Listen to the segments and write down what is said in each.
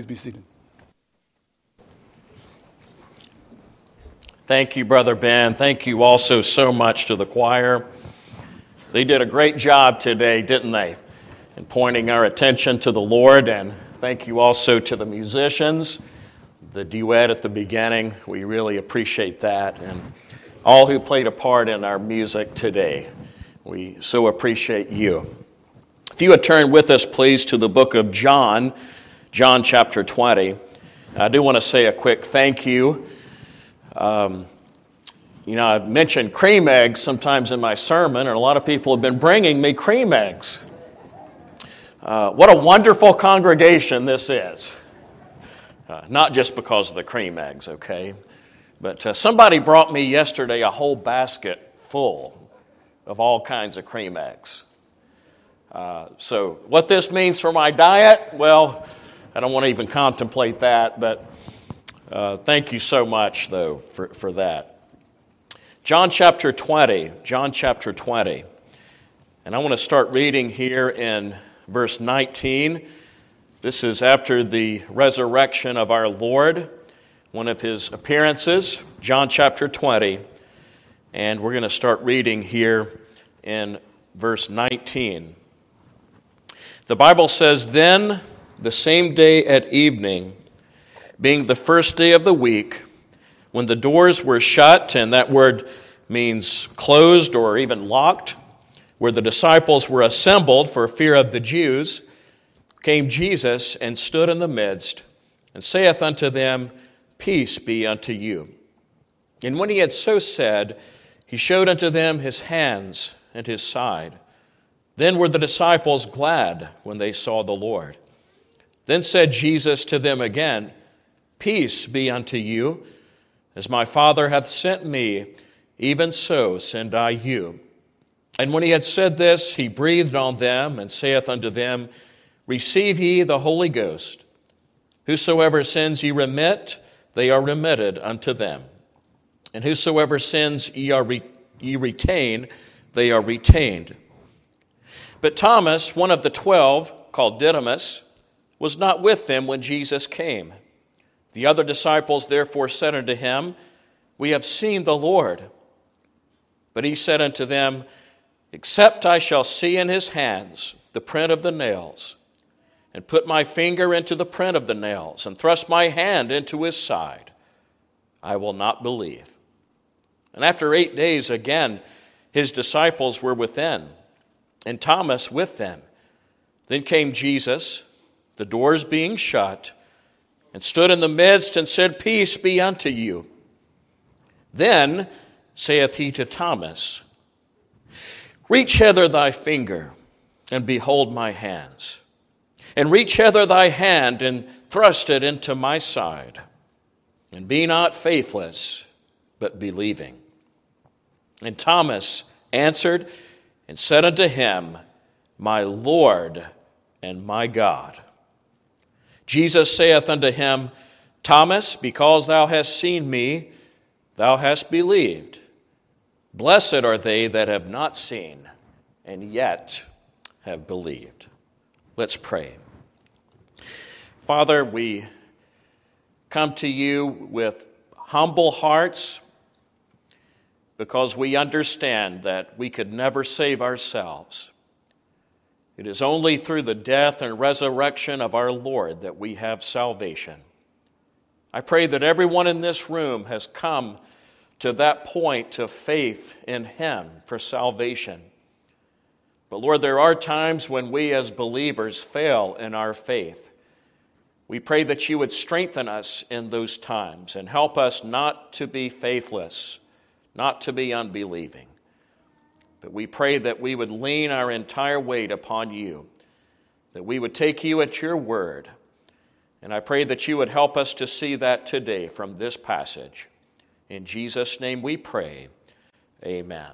Please be seated. Thank you, Brother Ben. Thank you also so much to the choir. They did a great job today, didn't they, in pointing our attention to the Lord. And thank you also to the musicians, the duet at the beginning. We really appreciate that. And all who played a part in our music today. We so appreciate you. If you would turn with us, please, to the book of John chapter 20. I do want to say a quick thank you. I've mentioned cream eggs sometimes in my sermon, and a lot of people have been bringing me cream eggs. What a wonderful congregation this is. Not just because of the cream eggs, okay? But somebody brought me yesterday a whole basket full of all kinds of cream eggs. So what this means for my diet, well, I don't want to even contemplate that, but thank you so much, though, for that. John chapter 20. And I want to start reading here in verse 19. This is after the resurrection of our Lord, one of his appearances, John chapter 20. And we're going to start reading here in verse 19. The Bible says, "Then the same day at evening, being the first day of the week, when the doors were shut," and that word means closed or even locked, where the disciples were assembled for fear of the Jews, came Jesus and stood in the midst, and saith unto them, Peace be unto you. And when he had so said, he showed unto them his hands and his side. Then were the disciples glad when they saw the Lord. Then said Jesus to them again, Peace be unto you. As my Father hath sent me, even so send I you. And when he had said this, he breathed on them, and saith unto them, Receive ye the Holy Ghost. Whosoever sins ye remit, they are remitted unto them. And whosoever sins ye retain, they are retained. But Thomas, one of the 12, called Didymus, was not with them when Jesus came. The other disciples therefore said unto him, We have seen the Lord. But he said unto them, Except I shall see in his hands the print of the nails, and put my finger into the print of the nails, and thrust my hand into his side, I will not believe. And after 8 days again, his disciples were within, and Thomas with them. Then came Jesus, the doors being shut, and stood in the midst, and said, Peace be unto you. Then saith he to Thomas, Reach hither thy finger, and behold my hands. And reach hither thy hand, and thrust it into my side. And be not faithless, but believing. And Thomas answered and said unto him, My Lord and my God. Jesus saith unto him, Thomas, because thou hast seen me, thou hast believed. Blessed are they that have not seen, and yet have believed. Let's pray. Father, we come to you with humble hearts because we understand that we could never save ourselves. It is only through the death and resurrection of our Lord that we have salvation. I pray that everyone in this room has come to that point of faith in him for salvation. But Lord, there are times when we as believers fail in our faith. We pray that you would strengthen us in those times and help us not to be faithless, not to be unbelieving. But we pray that we would lean our entire weight upon you, that we would take you at your word. And I pray that you would help us to see that today from this passage. In Jesus' name we pray. Amen.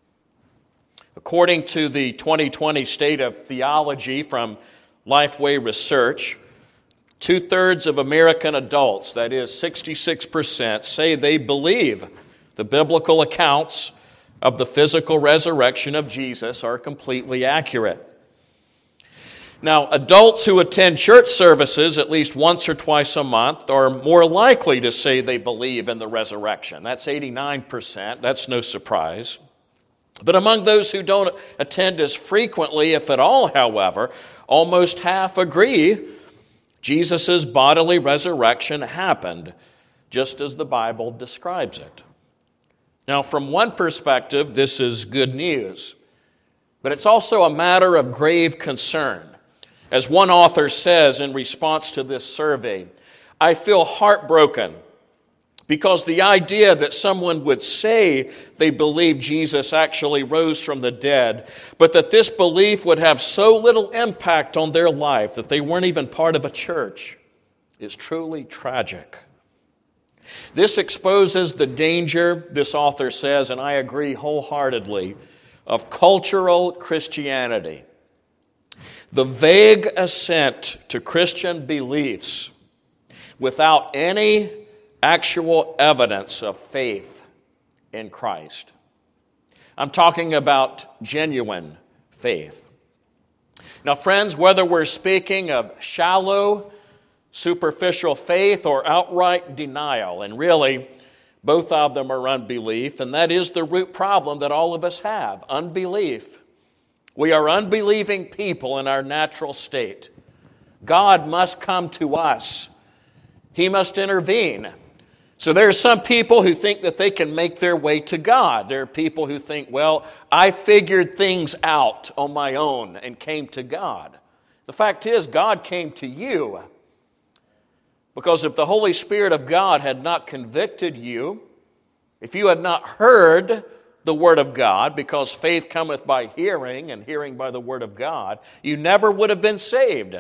According to the 2020 State of Theology from Lifeway Research, 2/3 of American adults, that is 66%, say they believe the biblical accounts of the physical resurrection of Jesus are completely accurate. Now, adults who attend church services at least once or twice a month are more likely to say they believe in the resurrection. That's 89%. That's no surprise. But among those who don't attend as frequently, if at all, however, almost half agree Jesus' bodily resurrection happened, just as the Bible describes it. Now, from one perspective, this is good news, but it's also a matter of grave concern. As one author says in response to this survey, I feel heartbroken because the idea that someone would say they believe Jesus actually rose from the dead, but that this belief would have so little impact on their life that they weren't even part of a church is truly tragic. This exposes the danger, this author says, and I agree wholeheartedly, of cultural Christianity. The vague assent to Christian beliefs without any actual evidence of faith in Christ. I'm talking about genuine faith. Now, friends, whether we're speaking of shallow, superficial faith or outright denial, and really, both of them are unbelief, and that is the root problem that all of us have, unbelief. We are unbelieving people in our natural state. God must come to us. He must intervene. So there are some people who think that they can make their way to God. There are people who think, well, I figured things out on my own and came to God. The fact is, God came to you. Because if the Holy Spirit of God had not convicted you, if you had not heard the Word of God, because faith cometh by hearing, and hearing by the Word of God, you never would have been saved.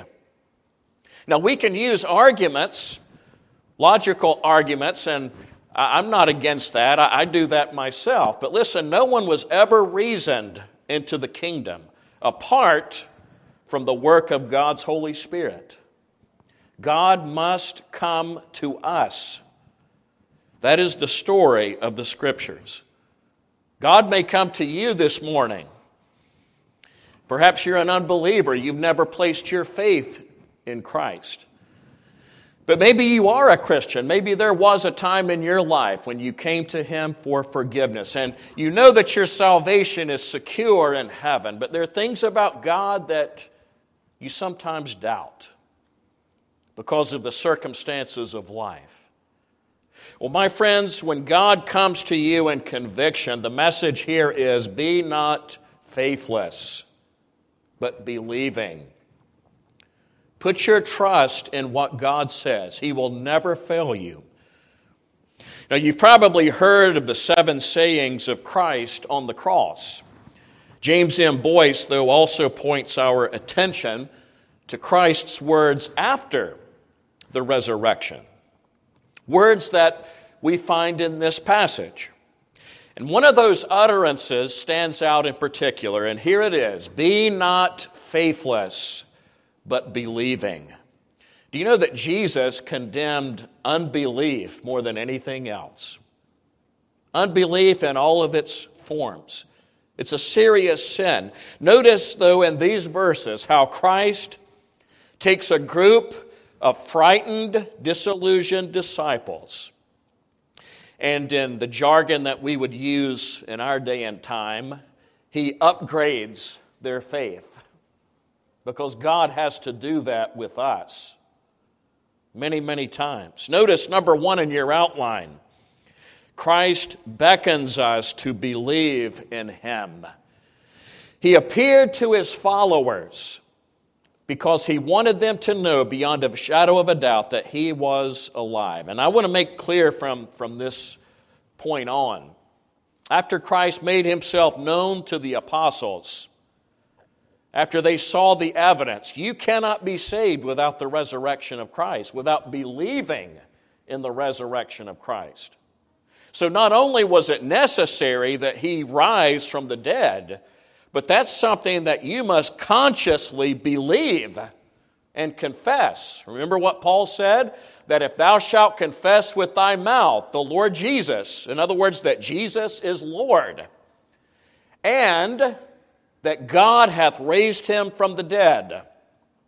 Now, we can use arguments, logical arguments, and I'm not against that. I do that myself. But listen, no one was ever reasoned into the kingdom apart from the work of God's Holy Spirit. God must come to us. That is the story of the Scriptures. God may come to you this morning. Perhaps you're an unbeliever. You've never placed your faith in Christ. But maybe you are a Christian. Maybe there was a time in your life when you came to Him for forgiveness. And you know that your salvation is secure in heaven. But there are things about God that you sometimes doubt because of the circumstances of life. Well, my friends, when God comes to you in conviction, the message here is, be not faithless, but believing. Put your trust in what God says. He will never fail you. Now, you've probably heard of the 7 sayings of Christ on the cross. James M. Boyce, though, also points our attention to Christ's words after the resurrection. Words that we find in this passage. And one of those utterances stands out in particular, and here it is, be not faithless, but believing. Do you know that Jesus condemned unbelief more than anything else? Unbelief in all of its forms. It's a serious sin. Notice, though, in these verses how Christ takes a group of frightened, disillusioned disciples. And in the jargon that we would use in our day and time, He upgrades their faith. Because God has to do that with us many, many times. Notice number 1 in your outline. Christ beckons us to believe in Him. He appeared to His followers because He wanted them to know beyond a shadow of a doubt that He was alive. And I want to make clear from this point on, after Christ made Himself known to the apostles, after they saw the evidence, you cannot be saved without the resurrection of Christ, without believing in the resurrection of Christ. So not only was it necessary that He rise from the dead, but that's something that you must consciously believe and confess. Remember what Paul said? That if thou shalt confess with thy mouth the Lord Jesus, in other words, that Jesus is Lord, and that God hath raised Him from the dead,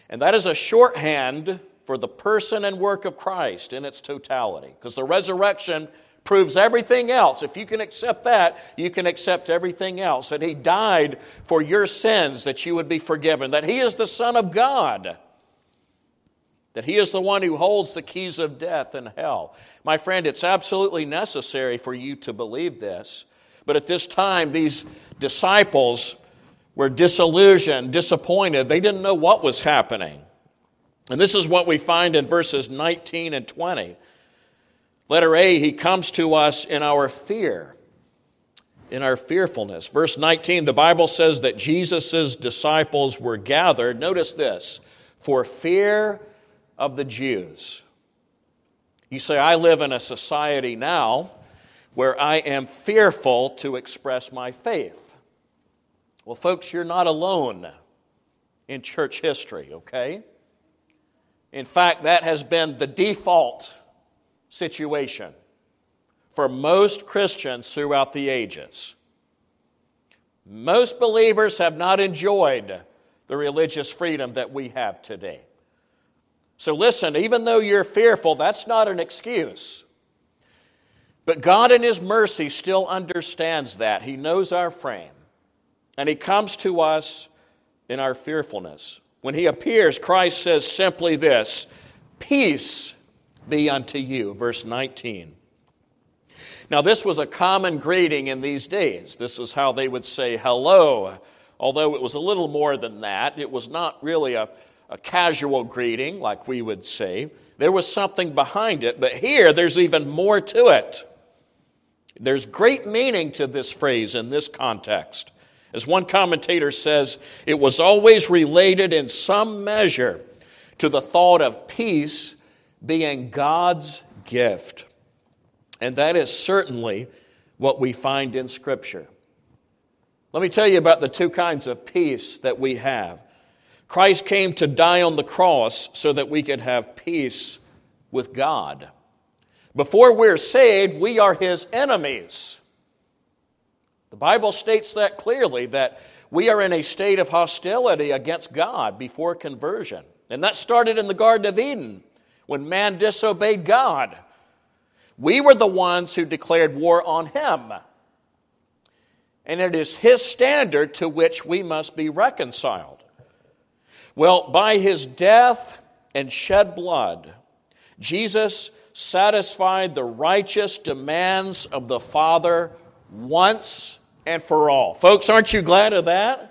And that is a shorthand for the person and work of Christ in its totality, because the resurrection proves everything else. If you can accept that, you can accept everything else. That He died for your sins, that you would be forgiven. That He is the Son of God. That He is the one who holds the keys of death and hell. My friend, it's absolutely necessary for you to believe this. But at this time, these disciples were disillusioned, disappointed. They didn't know what was happening. And this is what we find in verses 19 and 20. Letter A, He comes to us in our fear, in our fearfulness. Verse 19, the Bible says that Jesus' disciples were gathered, notice this, for fear of the Jews. You say, I live in a society now where I am fearful to express my faith. Well, folks, you're not alone in church history, okay? In fact, that has been the default situation for most Christians throughout the ages. Most believers have not enjoyed the religious freedom that we have today. So listen, even though you're fearful, that's not an excuse. But God in His mercy still understands that. He knows our frame. And He comes to us in our fearfulness. When He appears, Christ says simply this, peace be unto you, verse 19. Now this was a common greeting in these days. This is how they would say hello, although it was a little more than that. It was not really a casual greeting like we would say. There was something behind it, but here there's even more to it. There's great meaning to this phrase in this context. As one commentator says, it was always related in some measure to the thought of peace being God's gift. And that is certainly what we find in Scripture. Let me tell you about the two kinds of peace that we have. Christ came to die on the cross so that we could have peace with God. Before we're saved, we are His enemies. The Bible states that clearly, that we are in a state of hostility against God before conversion. And that started in the Garden of Eden, when man disobeyed God. We were the ones who declared war on Him. And it is His standard to which we must be reconciled. Well, by His death and shed blood, Jesus satisfied the righteous demands of the Father once and for all. Folks, aren't you glad of that?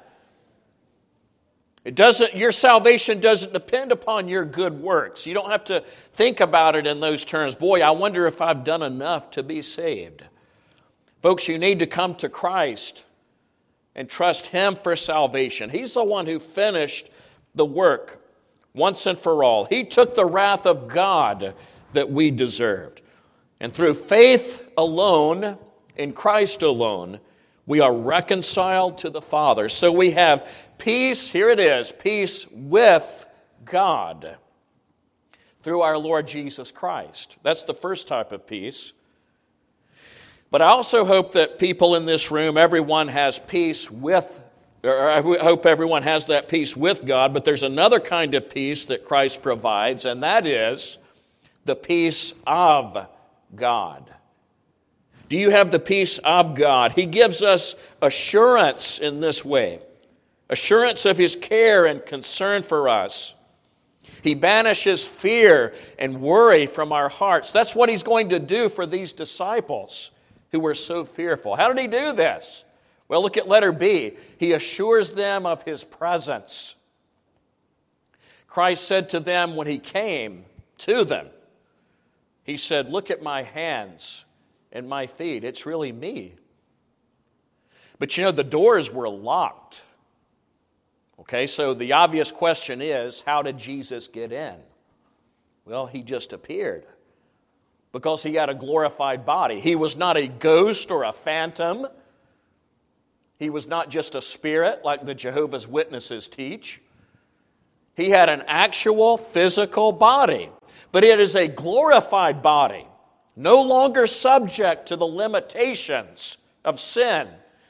Your salvation doesn't depend upon your good works. You don't have to think about it in those terms. Boy, I wonder if I've done enough to be saved. Folks, you need to come to Christ and trust Him for salvation. He's the one who finished the work once and for all. He took the wrath of God that we deserved. And through faith alone, in Christ alone, we are reconciled to the Father. So we have peace, here it is, peace with God through our Lord Jesus Christ. That's the first type of peace. But I also hope that people in this room, everyone has peace with, or I hope everyone has that peace with God, but there's another kind of peace that Christ provides, and that is the peace of God. Do you have the peace of God? He gives us assurance in this way. Assurance of His care and concern for us. He banishes fear and worry from our hearts. That's what He's going to do for these disciples who were so fearful. How did He do this? Well, look at letter B. He assures them of His presence. Christ said to them when He came to them, He said, look at my hands and my feet. It's really me. But you know, the doors were locked. Okay, so the obvious question is, how did Jesus get in? Well, He just appeared because He had a glorified body. He was not a ghost or a phantom. He was not just a spirit like the Jehovah's Witnesses teach. He had an actual physical body, but it is a glorified body, no longer subject to the limitations of sin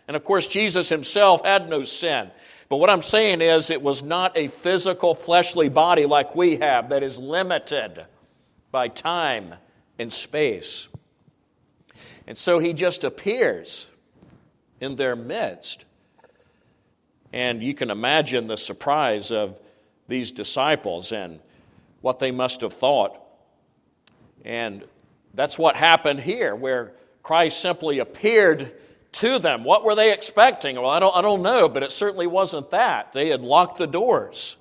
And of course, Jesus himself had no sin. But what I'm saying is it was not a physical, fleshly body like we have that is limited by time and space. And so he just appears in their midst. And you can imagine the surprise of these disciples and what they must have thought. And that's what happened here, where Christ simply appeared to them. What were they expecting? Well, I don't know, but it certainly wasn't that. They had locked the doors.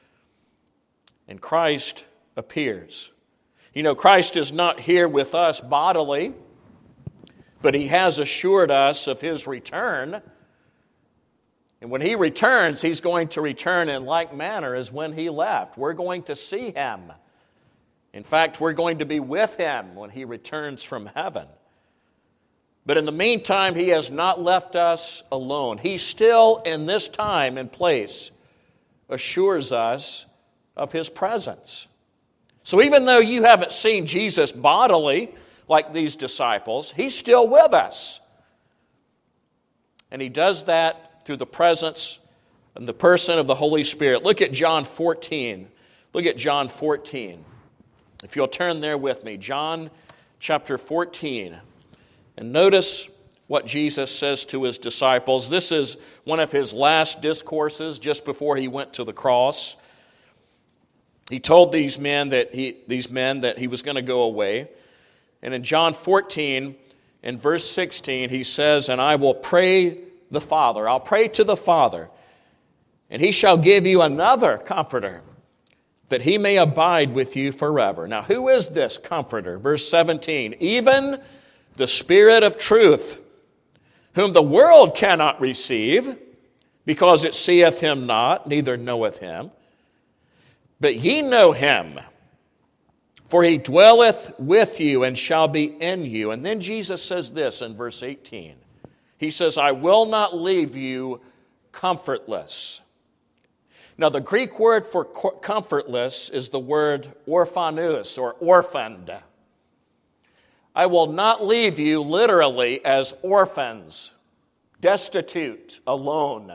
And Christ appears. You know, Christ is not here with us bodily, but he has assured us of his return. And when he returns, he's going to return in like manner as when he left. We're going to see him. In fact, we're going to be with him when he returns from heaven. But in the meantime, he has not left us alone. He still, in this time and place, assures us of his presence. So even though you haven't seen Jesus bodily like these disciples, he's still with us. And he does that through the presence and the person of the Holy Spirit. Look at John 14. Look at John 14. If you'll turn there with me, John chapter 14. And notice what Jesus says to his disciples. This is one of his last discourses just before he went to the cross. He told these men that he was going to go away. And in John 14, in verse 16, he says, "And I will pray the Father." I'll pray to the Father, "and he shall give you another comforter, that he may abide with you forever." Now, who is this comforter? Verse 17, "Even the Spirit of truth, whom the world cannot receive, because it seeth him not, neither knoweth him. But ye know him, for he dwelleth with you and shall be in you." And then Jesus says this in verse 18. He says, "I will not leave you comfortless." Now, the Greek word for comfortless is the word orphanus, or orphaned. I will not leave you literally as orphans, destitute, alone.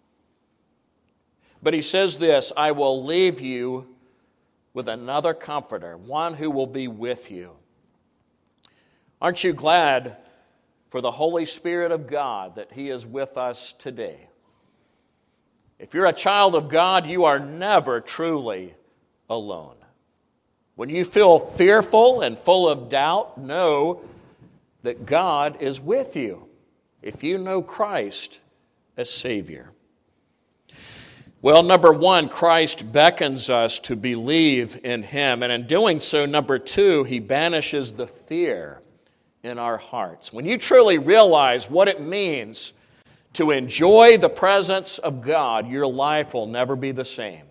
But he says this, "I will leave you with another comforter, one who will be with you." Aren't you glad for the Holy Spirit of God that he is with us today? If you're a child of God, you are never truly alone. When you feel fearful and full of doubt, know that God is with you if you know Christ as Savior. Well, number one, Christ beckons us to believe in him. And in doing so, number two, he banishes the fear in our hearts. When you truly realize what it means to enjoy the presence of God, your life will never be the same.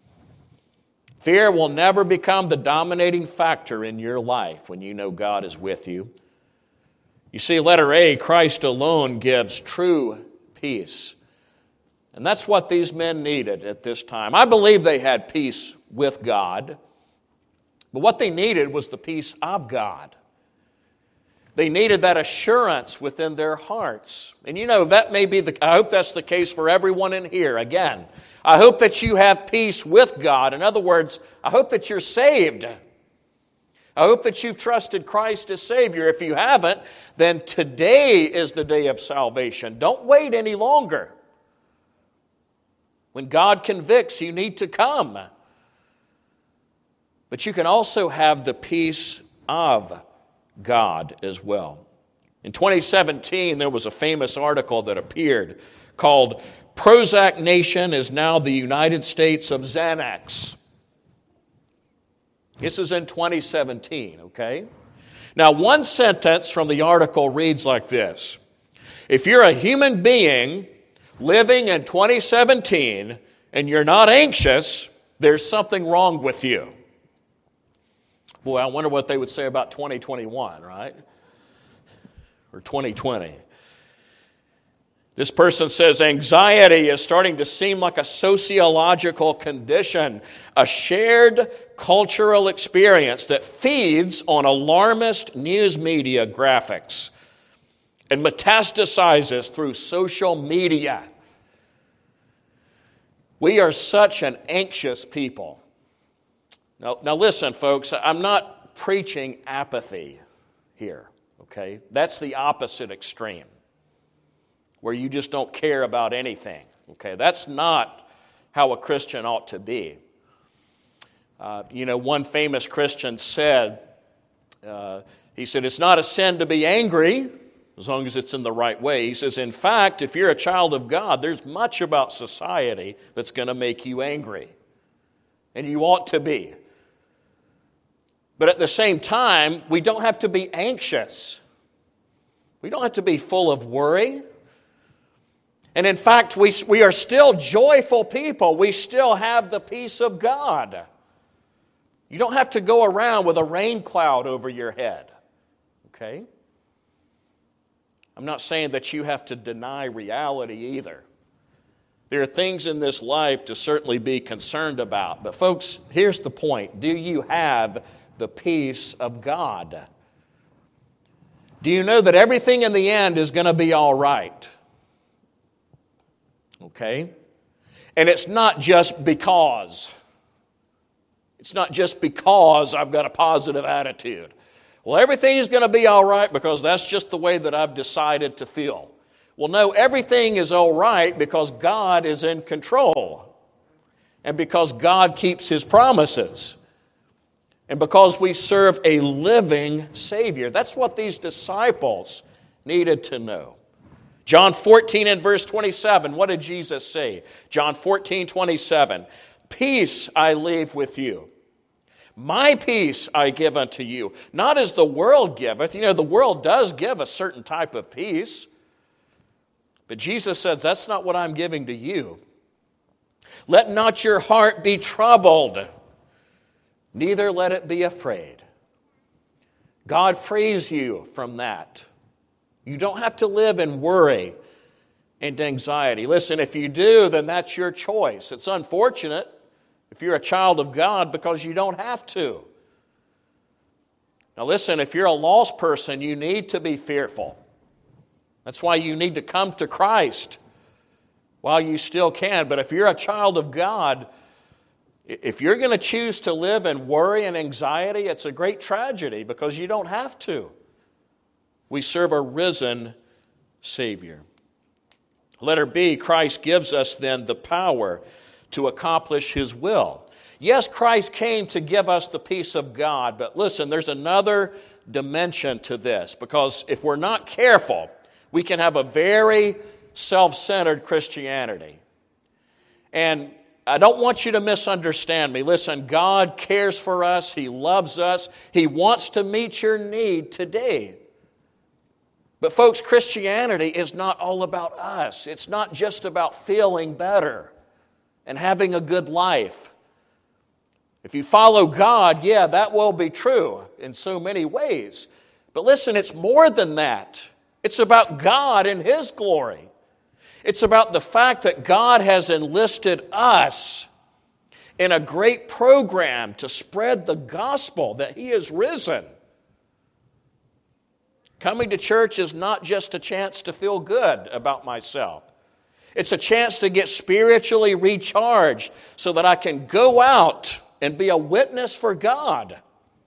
Fear will never become the dominating factor in your life when you know God is with you. You see, letter A, Christ alone gives true peace. And that's what these men needed at this time. I believe they had peace with God, but what they needed was the peace of God. They needed that assurance within their hearts. And you know, that may be I hope that's the case for everyone in here. Again, I hope that you have peace with God. In other words, I hope that you're saved. I hope that you've trusted Christ as Savior. If you haven't, then today is the day of salvation. Don't wait any longer. When God convicts, you need to come. But you can also have the peace of God as well. In 2017, there was a famous article that appeared called "Prozac Nation is Now the United States of Xanax." This is in 2017, okay? Now, one sentence from the article reads like this: "If you're a human being living in 2017 and you're not anxious, there's something wrong with you." Boy, I wonder what they would say about 2021, right? Or 2020. This person says, "Anxiety is starting to seem like a sociological condition, a shared cultural experience that feeds on alarmist news media graphics. and metastasizes through social media. We are such an anxious people. Now listen, folks, I'm not preaching apathy here, okay? That's the opposite extreme, where you just don't care about anything, okay? That's not how a Christian ought to be. One famous Christian said, it's not a sin to be angry, as long as it's in the right way. He says, in fact, if you're a child of God, there's much about society that's going to make you angry. And you ought to be. But at the same time, we don't have to be anxious. We don't have to be full of worry. And in fact, we are still joyful people. We still have the peace of God. You don't have to go around with a rain cloud over your head. Okay? I'm not saying that you have to deny reality either. There are things in this life to certainly be concerned about. But folks, here's the point. Do you have the peace of God? Do you know that everything in the end is going to be all right? Okay? And it's not just because. It's not just because I've got a positive attitude. Well, everything is going to be all right because that's just the way that I've decided to feel. Well, no, everything is all right because God is in control. And because God keeps His promises. And because we serve a living Savior. That's what these disciples needed to know. John 14 and verse 27, what did Jesus say? John 14:27, peace I leave with you. My peace I give unto you, not as the world giveth. The world does give a certain type of peace. But Jesus says, that's not what I'm giving to you. Let not your heart be troubled, neither let it be afraid. God frees you from that. You don't have to live in worry and anxiety. Listen, if you do, then that's your choice. It's unfortunate if you're a child of God because you don't have to. Now listen, if you're a lost person, you need to be fearful. That's why you need to come to Christ while you still can. But if you're a child of God, if you're going to choose to live in worry and anxiety, it's a great tragedy because you don't have to. We serve a risen Savior. Letter B, Christ gives us then the power to accomplish His will. Yes, Christ came to give us the peace of God, but listen, there's another dimension to this, because if we're not careful, we can have a very self-centered Christianity. And I don't want you to misunderstand me. Listen, God cares for us. He loves us. He wants to meet your need today. But folks, Christianity is not all about us. It's not just about feeling better and having a good life. If you follow God, yeah, that will be true in so many ways. But listen, it's more than that. It's about God and His glory. It's about the fact that God has enlisted us in a great program to spread the gospel that He is risen. Coming to church is not just a chance to feel good about myself. It's a chance to get spiritually recharged so that I can go out and be a witness for God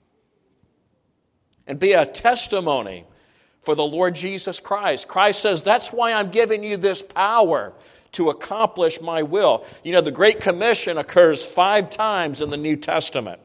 and be a testimony for the Lord Jesus Christ. Christ says, that's why I'm giving you this power to accomplish my will. The Great Commission occurs 5 times in the New Testament.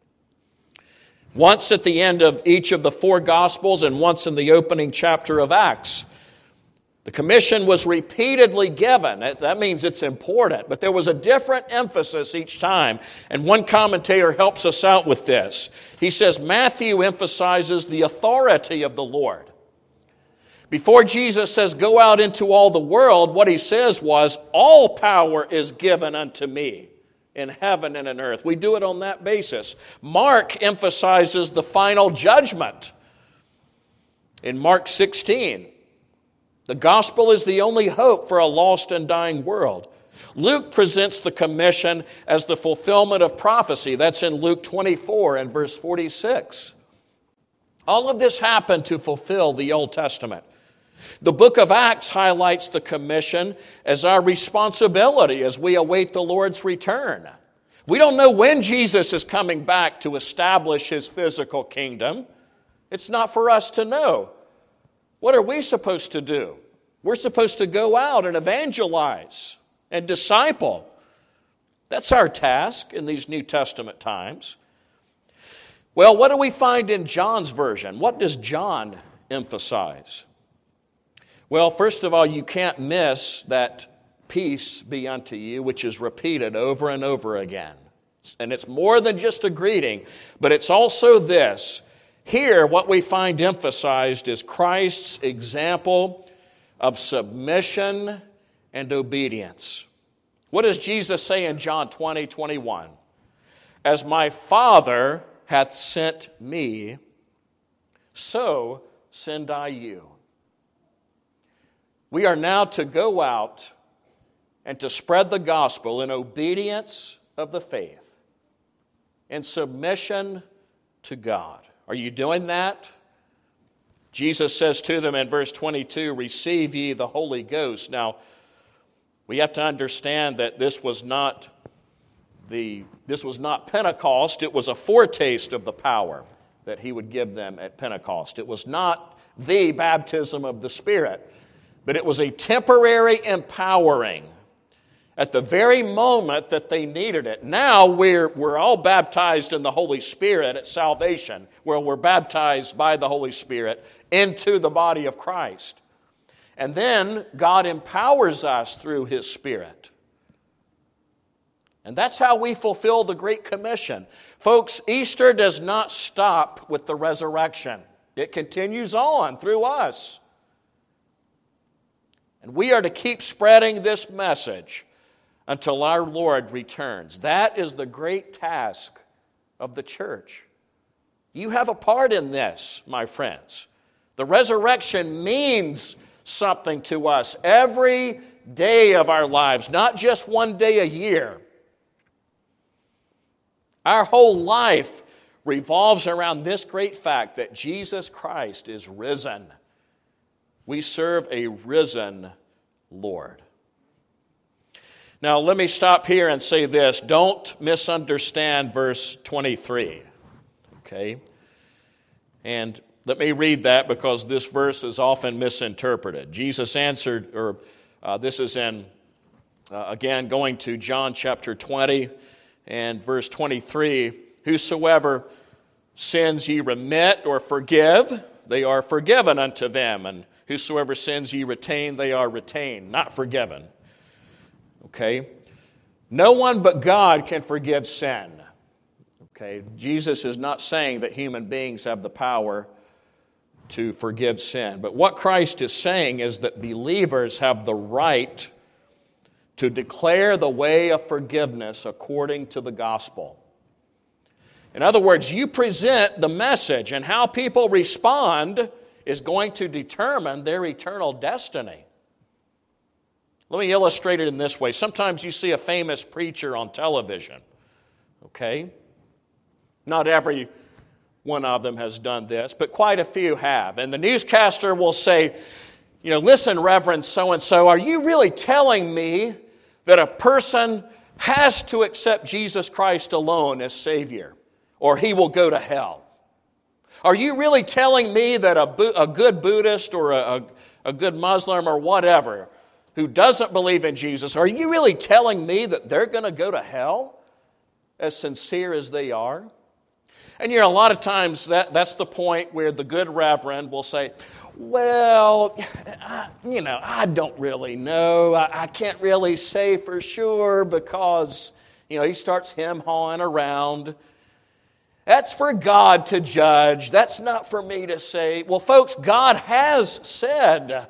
Once at the end of each of the 4 Gospels and once in the opening chapter of Acts. The commission was repeatedly given. That means it's important. But there was a different emphasis each time. And one commentator helps us out with this. He says Matthew emphasizes the authority of the Lord. Before Jesus says, go out into all the world, what He says was, all power is given unto me in heaven and in earth. We do it on that basis. Mark emphasizes the final judgment. In Mark 16, the gospel is the only hope for a lost and dying world. Luke presents the commission as the fulfillment of prophecy. That's in Luke 24 and verse 46. All of this happened to fulfill the Old Testament. The book of Acts highlights the commission as our responsibility as we await the Lord's return. We don't know when Jesus is coming back to establish his physical kingdom. It's not for us to know. What are we supposed to do? We're supposed to go out and evangelize and disciple. That's our task in these New Testament times. Well, what do we find in John's version? What does John emphasize? Well, first of all, you can't miss that peace be unto you, which is repeated over and over again. And it's more than just a greeting, but it's also this. Here, what we find emphasized is Christ's example of submission and obedience. What does Jesus say in John 20:21? As my Father hath sent me, so send I you. We are now to go out and to spread the gospel in obedience of the faith, in submission to God. Are you doing that? Jesus says to them in verse 22, receive ye the Holy Ghost. Now, we have to understand that this was not Pentecost. It was a foretaste of the power that he would give them at Pentecost. It was not the baptism of the Spirit, but it was a temporary empowering at the very moment that they needed it. Now we're all baptized in the Holy Spirit at salvation, where we're baptized by the Holy Spirit into the body of Christ. And then God empowers us through his Spirit. And that's how we fulfill the Great Commission. Folks, Easter does not stop with the resurrection. It continues on through us. And we are to keep spreading this message until our Lord returns. That is the great task of the church. You have a part in this, my friends. The resurrection means something to us every day of our lives, not just one day a year. Our whole life revolves around this great fact that Jesus Christ is risen. We serve a risen Lord. Now, let me stop here and say this. Don't misunderstand verse 23. Okay? And let me read that because this verse is often misinterpreted. Jesus answered, this is again, going to John chapter 20 and verse 23. Whosoever sins ye remit or forgive, they are forgiven unto them. And whosoever sins ye retain, they are retained, not forgiven. Okay? No one but God can forgive sin. Okay? Jesus is not saying that human beings have the power to forgive sin. But what Christ is saying is that believers have the right to declare the way of forgiveness according to the gospel. In other words, you present the message, and how people respond is going to determine their eternal destiny. Let me illustrate it in this way. Sometimes you see a famous preacher on television. Okay? Not every one of them has done this, but quite a few have. And the newscaster will say, listen, Reverend so-and-so, are you really telling me that a person has to accept Jesus Christ alone as Savior, or he will go to hell? Are you really telling me that a good Buddhist or a good Muslim or whatever who doesn't believe in Jesus, are you really telling me that they're going to go to hell as sincere as they are? And a lot of times that's the point where the good reverend will say, well, I don't really know. I can't really say for sure because, he starts hem-hawing around. That's for God to judge. That's not for me to say. Well, folks, God has said.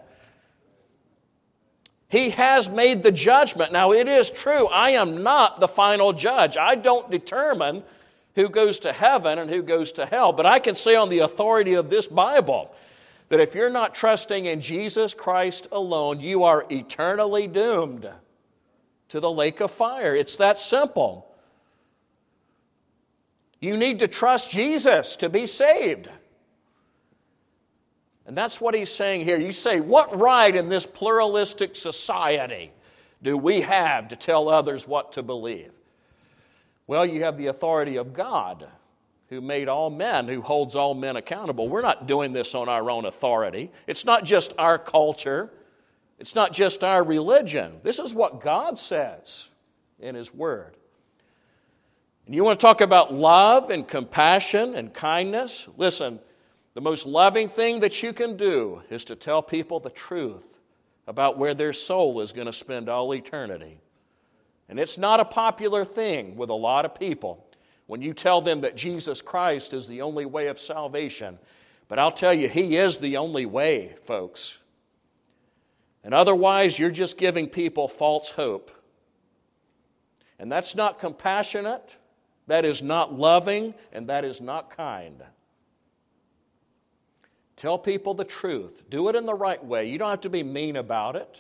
He has made the judgment. Now, it is true, I am not the final judge. I don't determine who goes to heaven and who goes to hell. But I can say on the authority of this Bible that if you're not trusting in Jesus Christ alone, you are eternally doomed to the lake of fire. It's that simple. You need to trust Jesus to be saved. And that's what he's saying here. You say, what right in this pluralistic society do we have to tell others what to believe? Well, you have the authority of God, who made all men, who holds all men accountable. We're not doing this on our own authority. It's not just our culture. It's not just our religion. This is what God says in His Word. And you want to talk about love and compassion and kindness? Listen, the most loving thing that you can do is to tell people the truth about where their soul is going to spend all eternity. And it's not a popular thing with a lot of people when you tell them that Jesus Christ is the only way of salvation. But I'll tell you, He is the only way, folks. And otherwise, you're just giving people false hope. And that's not compassionate, that is not loving, and that is not kind. Tell people the truth. Do it in the right way. You don't have to be mean about it.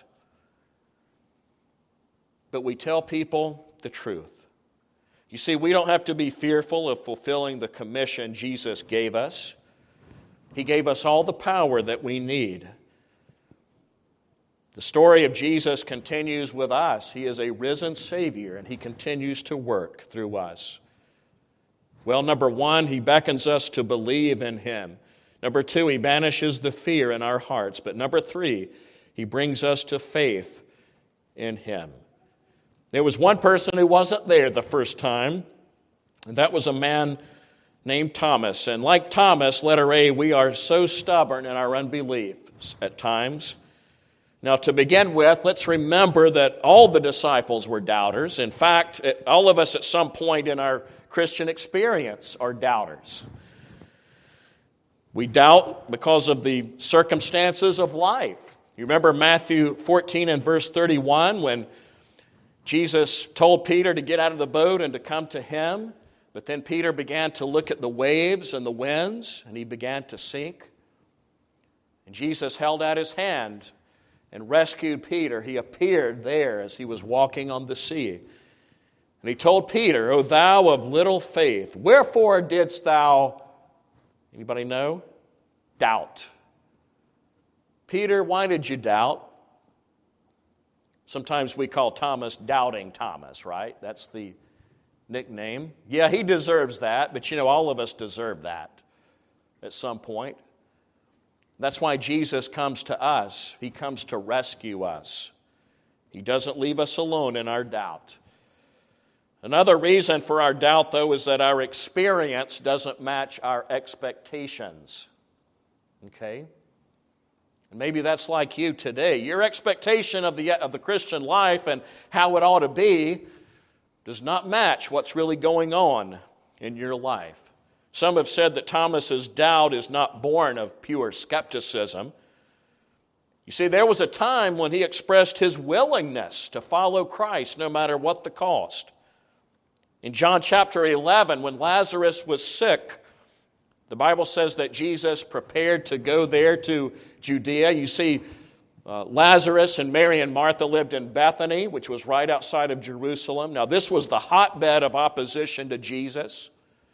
But we tell people the truth. You see, we don't have to be fearful of fulfilling the commission Jesus gave us. He gave us all the power that we need. The story of Jesus continues with us. He is a risen Savior, and He continues to work through us. Well, number one, He beckons us to believe in Him. Number two, He banishes the fear in our hearts. But number three, He brings us to faith in Him. There was one person who wasn't there the first time, and that was a man named Thomas. And like Thomas, letter A, we are so stubborn in our unbelief at times. Now, to begin with, let's remember that all the disciples were doubters. In fact, all of us at some point in our Christian experience are doubters. We doubt because of the circumstances of life. You remember Matthew 14 and verse 31 when Jesus told Peter to get out of the boat and to come to Him. But then Peter began to look at the waves and the winds, and he began to sink. And Jesus held out His hand and rescued Peter. He appeared there as he was walking on the sea. And He told Peter, O thou of little faith, wherefore didst thou, anybody know? Doubt. Peter, why did you doubt? Sometimes we call Thomas Doubting Thomas, right? That's the nickname. Yeah, he deserves that, but all of us deserve that at some point. That's why Jesus comes to us. He comes to rescue us. He doesn't leave us alone in our doubt. Another reason for our doubt, though, is that our experience doesn't match our expectations. Okay? And maybe that's like you today. Your expectation of the Christian life and how it ought to be does not match what's really going on in your life. Some have said that Thomas's doubt is not born of pure skepticism. You see, there was a time when he expressed his willingness to follow Christ no matter what the cost. In John chapter 11, when Lazarus was sick, the Bible says that Jesus prepared to go there to Judea. You see, Lazarus and Mary and Martha lived in Bethany, which was right outside of Jerusalem. Now, this was the hotbed of opposition to Jesus.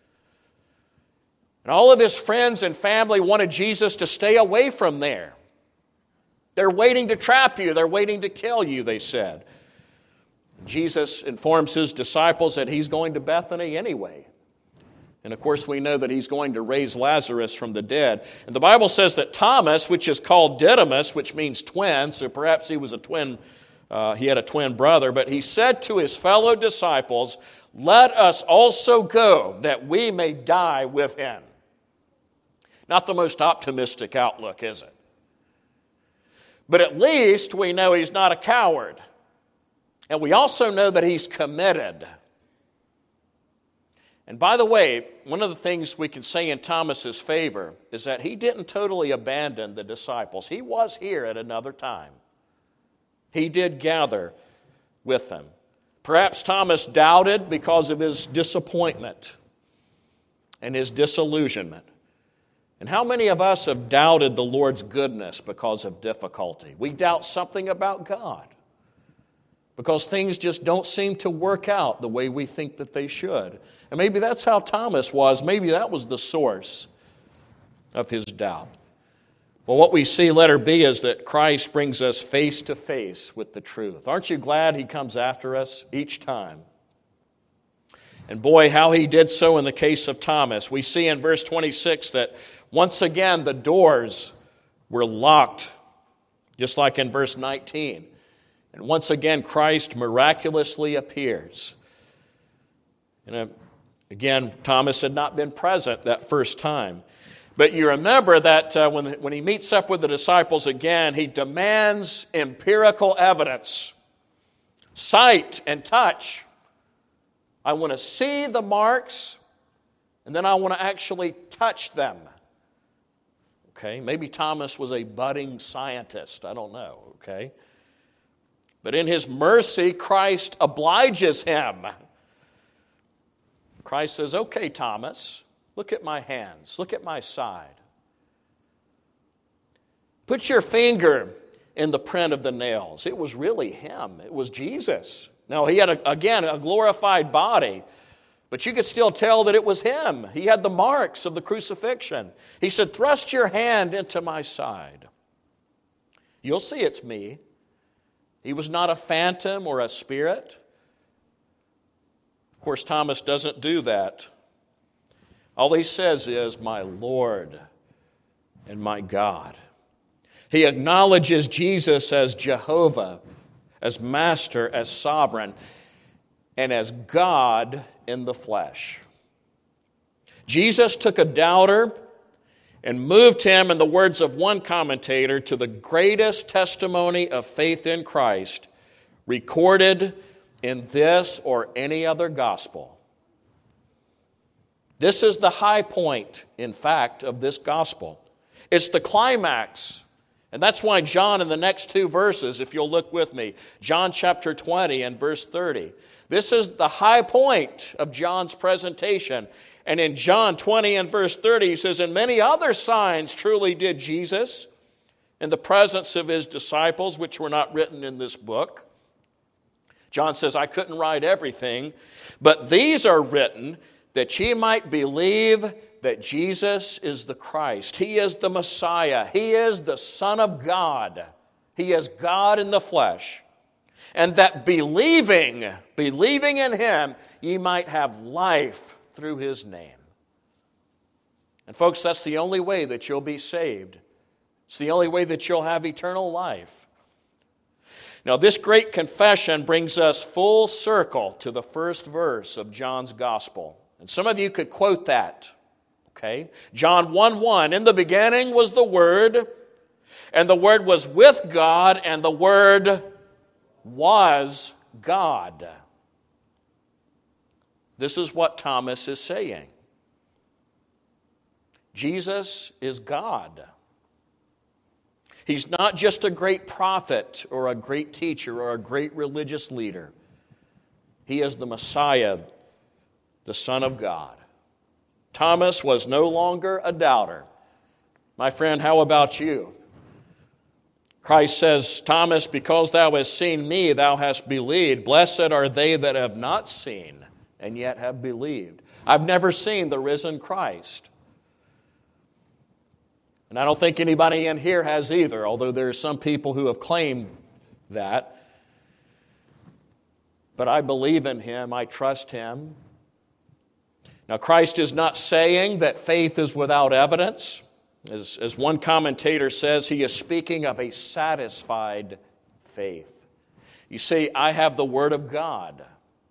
And all of His friends and family wanted Jesus to stay away from there. They're waiting to trap you. They're waiting to kill you, they said. Jesus informs His disciples that He's going to Bethany anyway. And of course, we know that He's going to raise Lazarus from the dead. And the Bible says that Thomas, which is called Didymus, which means twin, so perhaps he was a twin, he had a twin brother, but he said to his fellow disciples, "Let us also go, that we may die with Him." Not the most optimistic outlook, is it? But at least we know he's not a coward. And we also know that he's committed. And by the way, one of the things we can say in Thomas's favor is that he didn't totally abandon the disciples. He was here at another time. He did gather with them. Perhaps Thomas doubted because of his disappointment and his disillusionment. And how many of us have doubted the Lord's goodness because of difficulty? We doubt something about God because things just don't seem to work out the way we think that they should. And maybe that's how Thomas was. Maybe that was the source of his doubt. Well, what we see, letter B, is that Christ brings us face to face with the truth. Aren't you glad he comes after us each time? And boy, how he did so in the case of Thomas. We see in verse 26 that once again the doors were locked, just like in verse 19. And once again, Christ miraculously appears. And again, Thomas had not been present that first time. But you remember that when he meets up with the disciples again, he demands empirical evidence, sight and touch. I want to see the marks, and then I want to actually touch them. Okay, maybe Thomas was a budding scientist. I don't know, okay? But in his mercy, Christ obliges him. Christ says, okay, Thomas, look at my hands. Look at my side. Put your finger in the print of the nails. It was really him. It was Jesus. Now, he had, a glorified body, but you could still tell that it was him. He had the marks of the crucifixion. He said, thrust your hand into my side. You'll see it's me. He was not a phantom or a spirit. Of course, Thomas doesn't do that. All he says is, my Lord and my God. He acknowledges Jesus as Jehovah, as Master, as Sovereign, and as God in the flesh. Jesus took a doubter and moved him, in the words of one commentator, to the greatest testimony of faith in Christ recorded in this or any other gospel. This is the high point, in fact, of this gospel. It's the climax. And that's why John, in the next two verses, if you'll look with me, John chapter 20 and verse 30, this is the high point of John's presentation. And in John 20 and verse 30, he says, and many other signs truly did Jesus in the presence of his disciples, which were not written in this book. John says, I couldn't write everything, but these are written that ye might believe that Jesus is the Christ. He is the Messiah. He is the Son of God. He is God in the flesh. And that believing in him, ye might have life through his name. And folks, that's the only way that you'll be saved. It's the only way that you'll have eternal life. Now, this great confession brings us full circle to the first verse of John's gospel. And some of you could quote that. Okay? John 1:1, in the beginning was the Word, and the Word was with God, and the Word was God. This is what Thomas is saying. Jesus is God. He's not just a great prophet or a great teacher or a great religious leader. He is the Messiah, the Son of God. Thomas was no longer a doubter. My friend, how about you? Christ says, Thomas, because thou hast seen me, thou hast believed. Blessed are they that have not seen and yet have believed. I've never seen the risen Christ. And I don't think anybody in here has either, although there are some people who have claimed that. But I believe in him. I trust him. Now, Christ is not saying that faith is without evidence. As one commentator says, he is speaking of a satisfied faith. You see, I have the Word of God.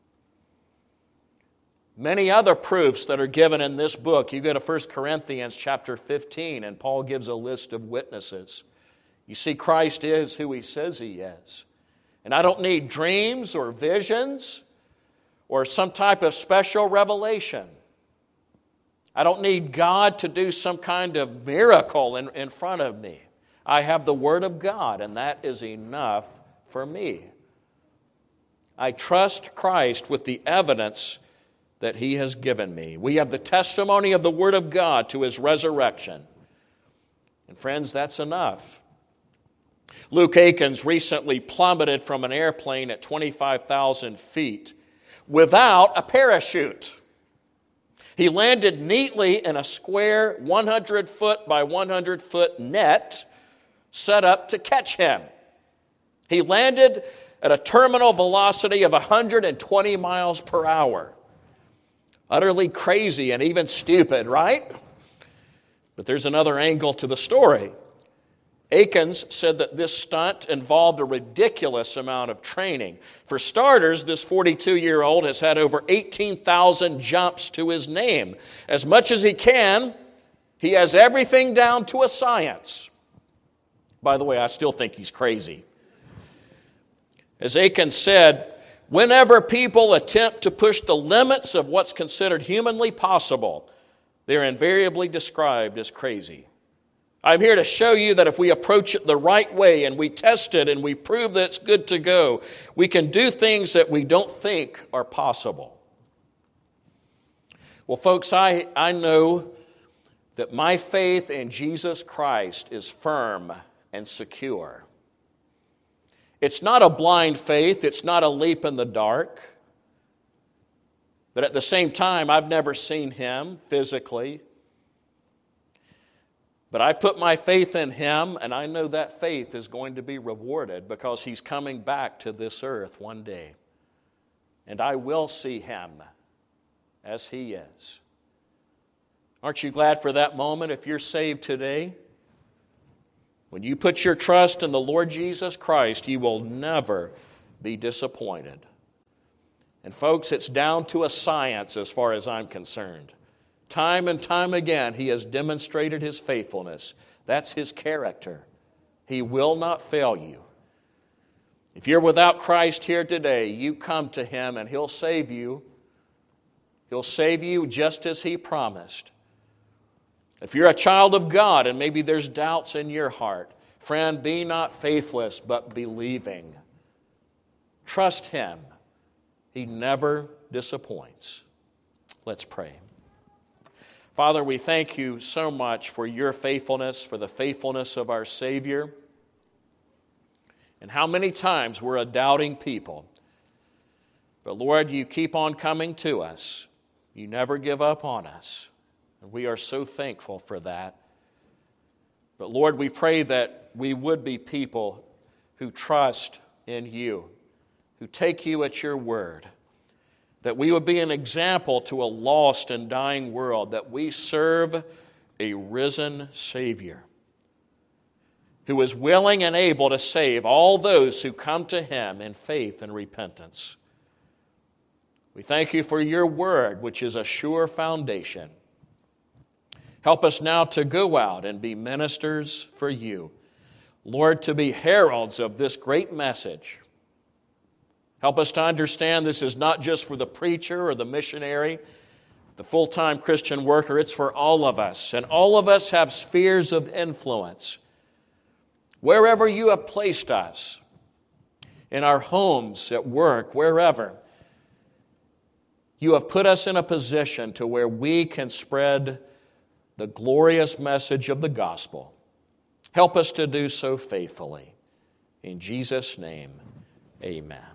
Many other proofs that are given in this book. You go to 1 Corinthians chapter 15, and Paul gives a list of witnesses. You see, Christ is who he says he is. And I don't need dreams or visions or some type of special revelation. I don't need God to do some kind of miracle in front of me. I have the Word of God, and that is enough for me. I trust Christ with the evidence that he has given me. We have the testimony of the Word of God to his resurrection. And friends, that's enough. Luke Akins recently plummeted from an airplane at 25,000 feet without a parachute. He landed neatly in a square 100-foot by 100-foot net set up to catch him. He landed at a terminal velocity of 120 miles per hour. Utterly crazy and even stupid, right? But there's another angle to the story. Akins said that this stunt involved a ridiculous amount of training. For starters, this 42-year-old has had over 18,000 jumps to his name. As much as he can, he has everything down to a science. By the way, I still think he's crazy. As Akins said, whenever people attempt to push the limits of what's considered humanly possible, they're invariably described as crazy. I'm here to show you that if we approach it the right way and we test it and we prove that it's good to go, we can do things that we don't think are possible. Well, folks, I know that my faith in Jesus Christ is firm and secure. It's not a blind faith. It's not a leap in the dark. But at the same time, I've never seen him physically. But I put my faith in him, and I know that faith is going to be rewarded because he's coming back to this earth one day. And I will see him as he is. Aren't you glad for that moment if you're saved today? When you put your trust in the Lord Jesus Christ, you will never be disappointed. And folks, it's down to a science as far as I'm concerned. Time and time again, he has demonstrated his faithfulness. That's his character. He will not fail you. If you're without Christ here today, you come to him and he'll save you. He'll save you just as he promised. If you're a child of God and maybe there's doubts in your heart, friend, be not faithless, but believing. Trust him. He never disappoints. Let's pray. Father, we thank you so much for your faithfulness, for the faithfulness of our Savior, and how many times we're a doubting people. But Lord, you keep on coming to us. You never give up on us. And we are so thankful for that. But Lord, we pray that we would be people who trust in you, who take you at your word, that we would be an example to a lost and dying world, that we serve a risen Savior who is willing and able to save all those who come to him in faith and repentance. We thank you for your word, which is a sure foundation. Help us now to go out and be ministers for you. Lord, to be heralds of this great message. Help us to understand this is not just for the preacher or the missionary, the full-time Christian worker. It's for all of us. And all of us have spheres of influence. Wherever you have placed us, in our homes, at work, wherever, you have put us in a position to where we can spread the glorious message of the gospel. Help us to do so faithfully. In Jesus' name, amen.